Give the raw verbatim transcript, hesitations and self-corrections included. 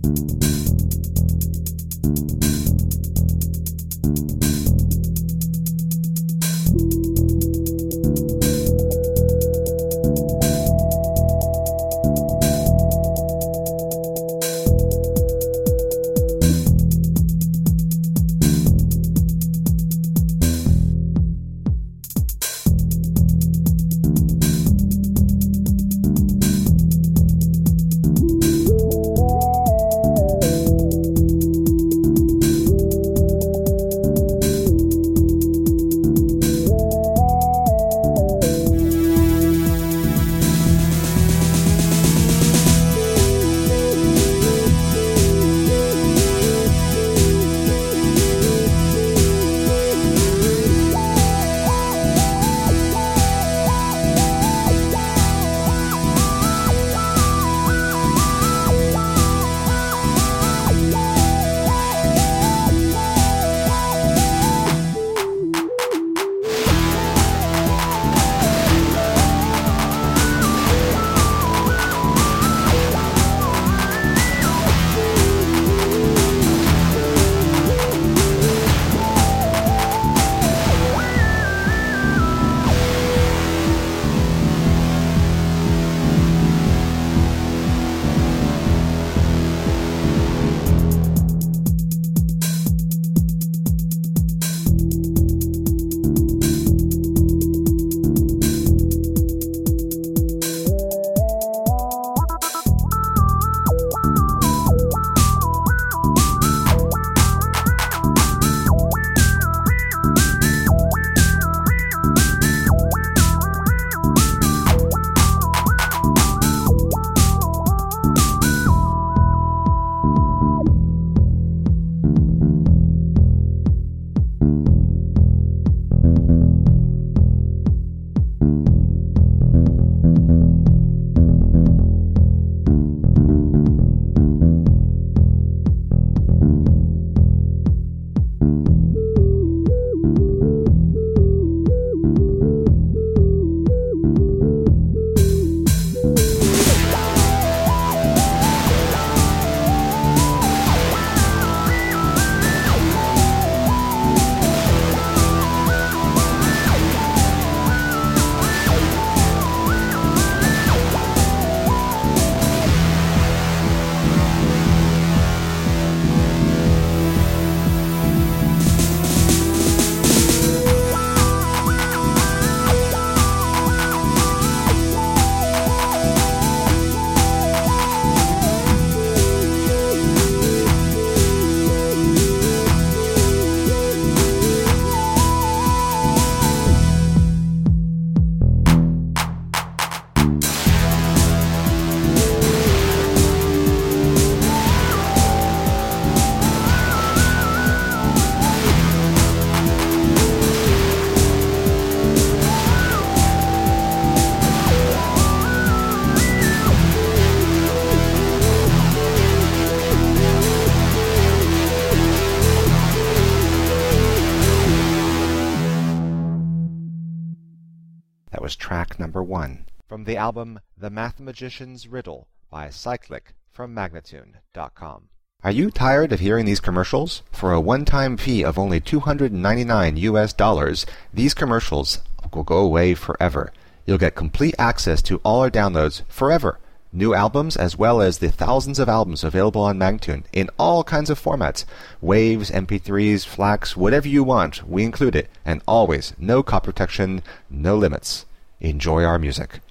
was track number one, from the album The Mathemagician's Riddle by Cyclic from Magnatune dot com. Are you tired of hearing these commercials? For a one-time fee of only two hundred ninety-nine U S dollars, these commercials will go away forever. You'll get complete access to all our downloads forever. New albums as well as the thousands of albums available on Magnatune in all kinds of formats. Waves, M P threes, FLACs, whatever you want, we include it. And always, no copy protection, no limits. Enjoy our music.